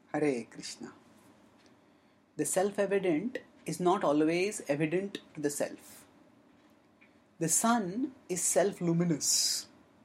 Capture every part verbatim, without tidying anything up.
Hare Krishna. The self-evident is not always evident to the self. The sun is self-luminous,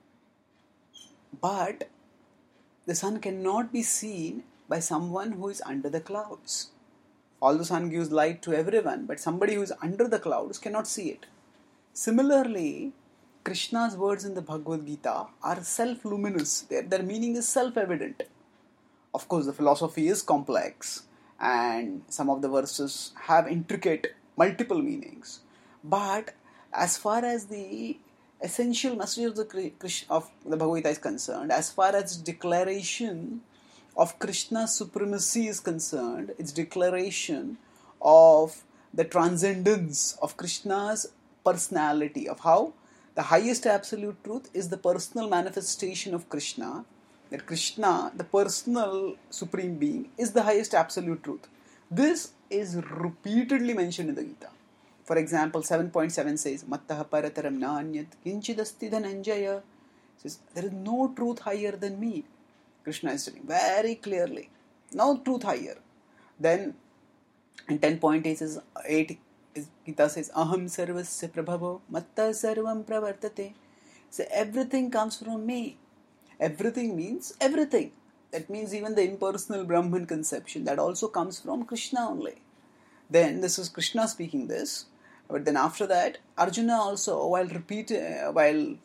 but the sun cannot be seen by someone who is under the clouds. Although the sun gives light to everyone, but somebody who is under the clouds cannot see it. Similarly, Krishna's words in the Bhagavad Gita are self-luminous. Their, their meaning is self-evident. Of course, the philosophy is complex and some of the verses have intricate multiple meanings. But as far as the essential message of the, of the Bhagavad Gita is concerned, as far as declaration of Krishna's supremacy is concerned, its declaration of the transcendence of Krishna's personality, of how the highest absolute truth is the personal manifestation of Krishna, that Krishna, the personal supreme being, is the highest absolute truth. This is repeatedly mentioned in the Gita. For example, seven point seven says, Mattaha parataram nanyat kinchidasti dhananjaya. Says, there is no truth higher than me. Krishna is saying very clearly, no truth higher. Then in ten point eight says, eight, Gita says, Aham sarvasya prabhavo matta sarvam pravartate. So everything comes from me. Everything means everything. That means even the impersonal Brahman conception, that also comes from Krishna only. Then this is Krishna speaking this. But then after that, Arjuna also, while repeat, uh, while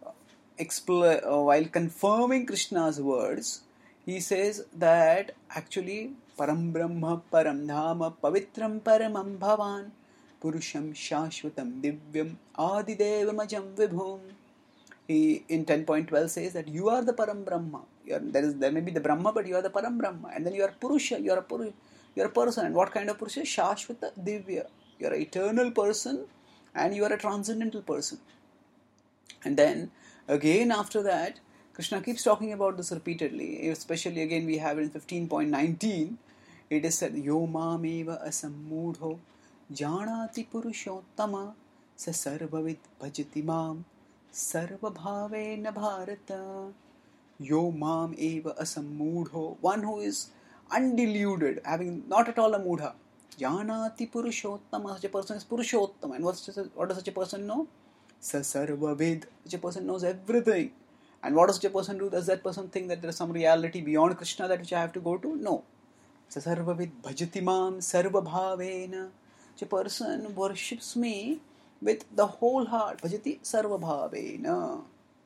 expl- uh, while confirming Krishna's words, he says that actually Param Brahma Param Dhama Pavitram Paramam Bhavan Purusham Shashvatam Divyam Adidevam Ajam Vibhum. He in ten point twelve says that you are the Param Brahma. You are, there is there may be the Brahma, but you are the Param Brahma. And then you are Purusha, you are a Purusha, you are a person. And what kind of Purusha? Shashvata Divya. You are an eternal person and you are a transcendental person. And then again after that, Krishna keeps talking about this repeatedly. Especially again we have it in fifteen point nineteen. It is said, Yo mameva asammudho janati purushottama sa sarvavid bhajati mam sarva bhavena bharata. Yo mam eva asammudho. One who is undeluded, having not at all a mudha. Janati purushottama. Such a person is purushottama. And what does, what does such a person know? Sa sarvavid. Such a person knows everything. And what does such a person do? Does that person think that there is some reality beyond Krishna that which I have to go to? No. Sa sarvavid bhajati mam sarva bhavena. Such a person worships me with the whole heart. Bhajati sarva bhavena.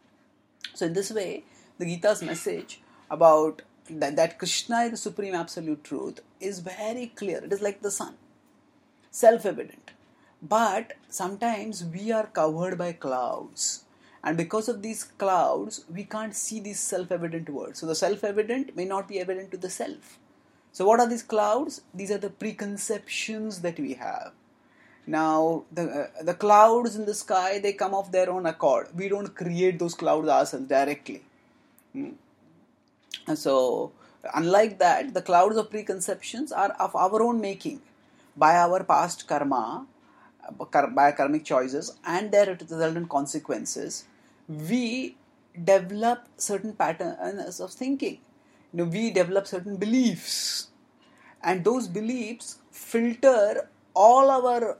So in this way, the Gita's message about that, that Krishna is the supreme absolute truth is very clear. It is like the sun. Self-evident. But sometimes we are covered by clouds. And because of these clouds, we can't see these self-evident words. So the self-evident may not be evident to the self. So what are these clouds? These are the preconceptions that we have. Now, the uh, the clouds in the sky, they come of their own accord. We don't create those clouds ourselves directly. Hmm. And so, unlike that, the clouds of preconceptions are of our own making by our past karma, by karmic choices and their resultant consequences. We develop certain patterns of thinking. You know, we develop certain beliefs, and those beliefs filter all our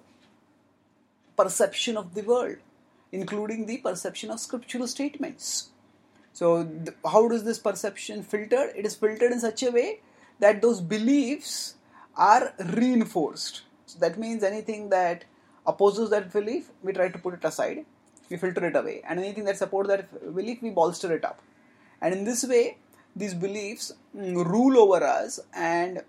perception of the world, including the perception of scriptural statements. So, th- how does this perception filter? It is filtered in such a way that those beliefs are reinforced. So that means anything that opposes that belief, we try to put it aside, we filter it away, and anything that supports that belief, we bolster it up. And in this way, these beliefs mm, rule over us and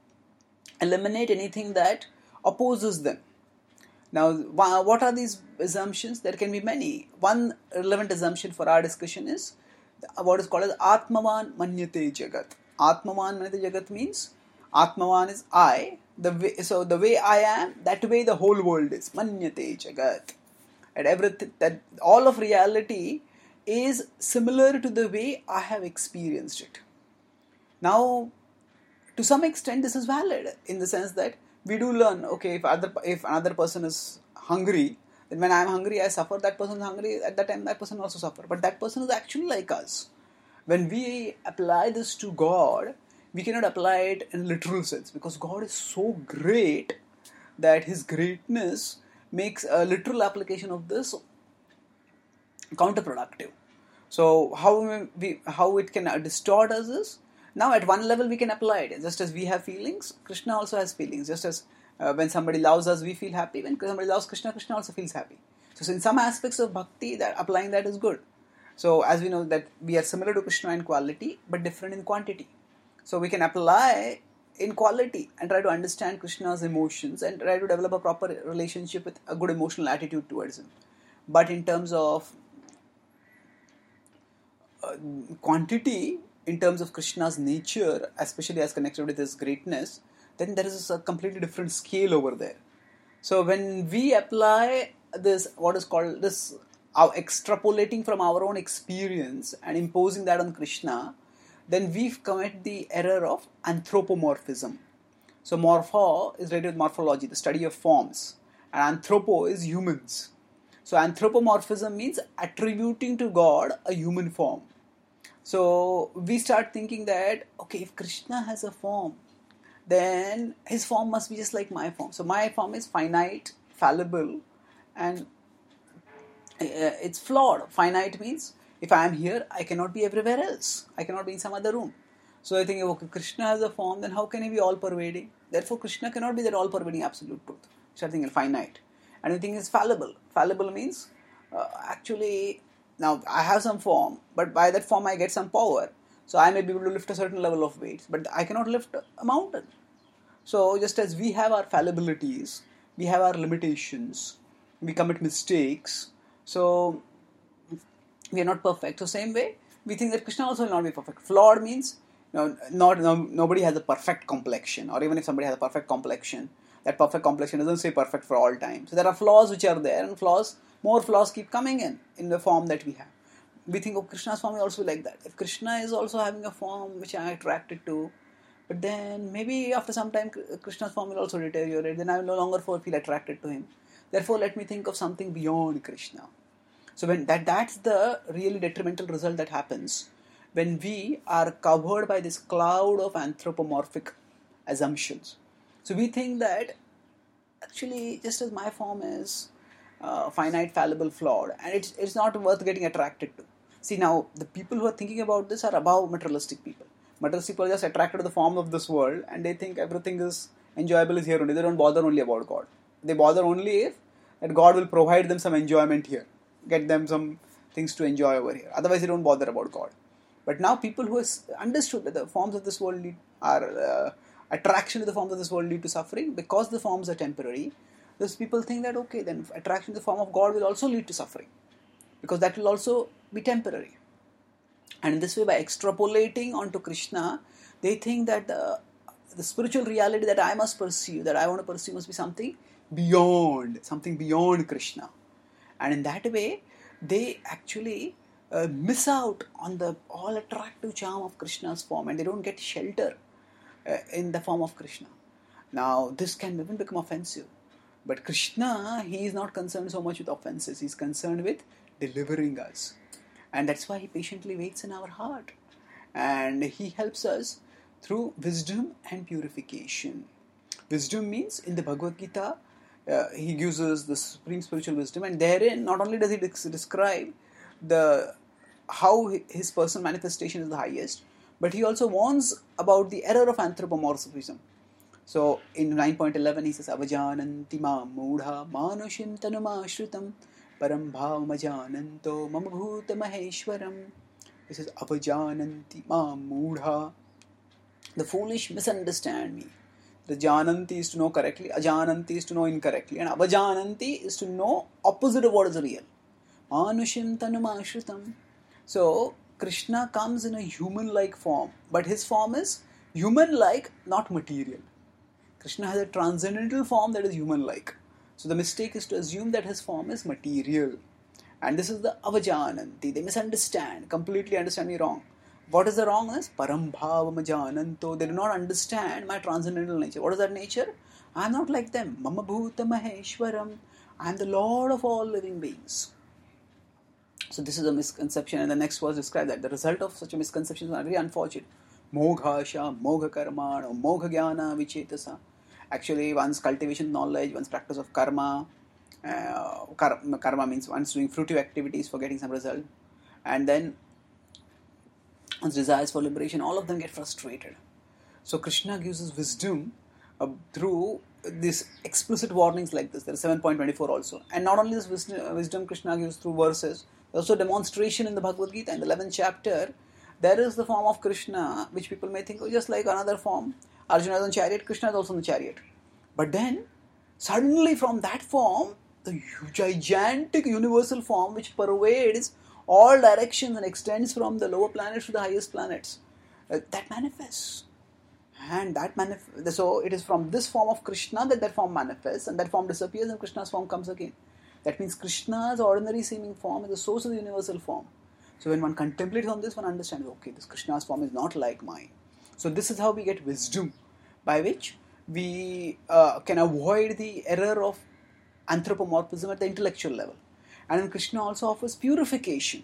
eliminate anything that opposes them. Now, what are these assumptions? There can be many. One relevant assumption for our discussion is what is called as Atmavan Manyate Jagat. Atmavan Manyate Jagat means Atmavan is I. The way, so the way I am, that way the whole world is. Manyate Jagat. And everything, that all of reality is similar to the way I have experienced it. Now, to some extent, this is valid in the sense that we do learn, okay, if other if another person is hungry, then when I am hungry, I suffer, that person is hungry, at that time that person also suffer. But that person is actually like us. When we apply this to God, we cannot apply it in literal sense, because God is so great that His greatness makes a literal application of this counterproductive. So how we how it can distort us is, now at one level we can apply it. Just as we have feelings, Krishna also has feelings. Just as uh, when somebody loves us, we feel happy. When somebody loves Krishna, Krishna also feels happy. So in some aspects of bhakti, that applying that is good. So as we know that we are similar to Krishna in quality, but different in quantity. So we can apply in quality and try to understand Krishna's emotions and try to develop a proper relationship with a good emotional attitude towards him. But in terms of uh, quantity, in terms of Krishna's nature, especially as connected with his greatness, then there is a completely different scale over there. So when we apply this, what is called this, our extrapolating from our own experience and imposing that on Krishna, then we commit the error of anthropomorphism. So morpho is related with morphology, the study of forms, and anthropo is humans. So anthropomorphism means attributing to God a human form. So we start thinking that, okay, if Krishna has a form, then his form must be just like my form. So my form is finite, fallible, and it's flawed. Finite means if I am here, I cannot be everywhere else. I cannot be in some other room. So I think, okay, Krishna has a form, then how can he be all-pervading? Therefore, Krishna cannot be that all-pervading absolute truth. So I think finite. And the thing is fallible. Fallible means uh, actually, now I have some form, but by that form I get some power. So I may be able to lift a certain level of weight, but I cannot lift a mountain. So just as we have our fallibilities, we have our limitations, we commit mistakes. So we are not perfect. So same way, we think that Krishna also will not be perfect. Flawed means, you know, not no, nobody has a perfect complexion, or even if somebody has a perfect complexion, that perfect complexion doesn't say perfect for all time. So there are flaws which are there, and flaws, more flaws keep coming in, in the form that we have. We think of Krishna's form is also like that. If Krishna is also having a form which I am attracted to, but then maybe after some time Krishna's form will also deteriorate, then I will no longer feel attracted to him. Therefore, let me think of something beyond Krishna. So when that that's the really detrimental result that happens when we are covered by this cloud of anthropomorphic assumptions. So we think that actually just as my form is uh, finite, fallible, flawed, and it's it's not worth getting attracted to. See, now the people who are thinking about this are above materialistic people. Materialistic people are just attracted to the form of this world, and they think everything is enjoyable is here only. They don't bother only about God. They bother only if that God will provide them some enjoyment here, get them some things to enjoy over here. Otherwise, they don't bother about God. But now people who have understood that the forms of this world lead, are uh, attraction to the forms of this world lead to suffering because the forms are temporary. Those people think that okay, then attraction to the form of God will also lead to suffering because that will also be temporary. And in this way, by extrapolating onto Krishna, they think that the, the spiritual reality that I must pursue, that I want to pursue, must be something beyond, something beyond Krishna. And in that way, they actually uh, miss out on the all attractive charm of Krishna's form, and they don't get shelter uh, in the form of Krishna. Now, this can even become offensive. But Krishna, he is not concerned so much with offenses. He is concerned with delivering us. And that's why he patiently waits in our heart. And he helps us through wisdom and purification. Wisdom means, in the Bhagavad Gita, uh, he gives us the supreme spiritual wisdom. And therein, not only does he describe the how his personal manifestation is the highest, but he also warns about the error of anthropomorphism. So, in nine point eleven, he says, Avajananti ma mudha manushim tanuma shrutam param bhavamajananto mama bhuta maheshwaram. He says, Avajananti ma mudha. The foolish misunderstand me. The jananti is to know correctly, ajananti is to know incorrectly, and avajananti is to know opposite of what is real. Manushim tanuma shrutam. So, Krishna comes in a human-like form, but his form is human-like, not material. Krishna has a transcendental form that is human-like. So the mistake is to assume that his form is material. And this is the avajananti. They misunderstand, completely understand me wrong. What is the wrongness? Parambhavamajananto. They do not understand my transcendental nature. What is that nature? I am not like them. Mama bhuta maheshwaram. I am the Lord of all living beings. So this is a misconception, and the next verse describes that. The result of such a misconception is very unfortunate. Moghasha, Mogha Karma, or Mogha Jnana Vichetasa. Actually, one's cultivation knowledge, one's practice of karma, uh, karma, karma means one's doing fruitive activities for getting some result, and then one's desires for liberation, all of them get frustrated. So Krishna gives us wisdom uh, through these explicit warnings like this. There is seven point two four also. And not only this wisdom, wisdom Krishna gives through verses, there's also demonstration in the Bhagavad Gita. In the eleventh chapter, there is the form of Krishna, which people may think, oh, just like another form. Arjuna is on chariot, Krishna is also on the chariot. But then, suddenly from that form, the gigantic universal form which pervades all directions and extends from the lower planets to the highest planets, uh, that manifests. And that manif- so it is from this form of Krishna that that form manifests, and that form disappears and Krishna's form comes again. That means Krishna's ordinary seeming form is the source of the universal form. So when one contemplates on this, one understands, okay, this Krishna's form is not like mine. So this is how we get wisdom, by which we uh, can avoid the error of anthropomorphism at the intellectual level. And then Krishna also offers purification.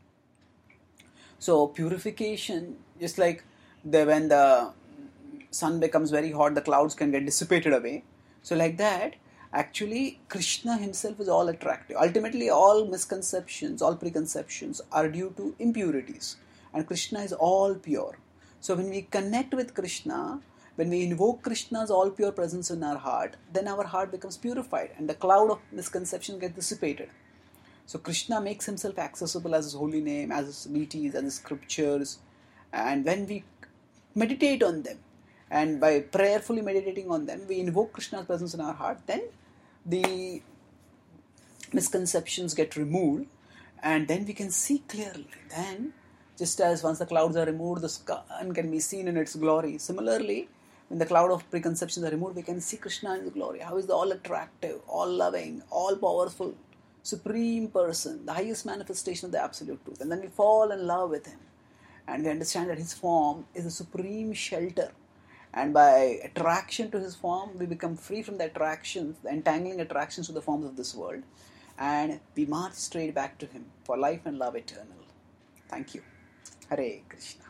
So purification, just like the, when the sun becomes very hot, the clouds can get dissipated away. So like that, actually Krishna himself is all attractive. Ultimately, all misconceptions, all preconceptions are due to impurities. And Krishna is all pure. So when we connect with Krishna, when we invoke Krishna's all pure presence in our heart, then our heart becomes purified and the cloud of misconception gets dissipated. So Krishna makes himself accessible as his holy name, as his deities, as his scriptures. And when we meditate on them, and by prayerfully meditating on them, we invoke Krishna's presence in our heart, then the misconceptions get removed, and then we can see clearly. Then, just as once the clouds are removed, the sun can be seen in its glory. Similarly, when the cloud of preconceptions are removed, we can see Krishna in his glory. How is the all-attractive, all-loving, all-powerful, supreme person, the highest manifestation of the absolute truth. And then we fall in love with him. And we understand that his form is a supreme shelter. And by attraction to his form, we become free from the attractions, the entangling attractions to the forms of this world. And we march straight back to him for life and love eternal. Thank you. Hare Krishna.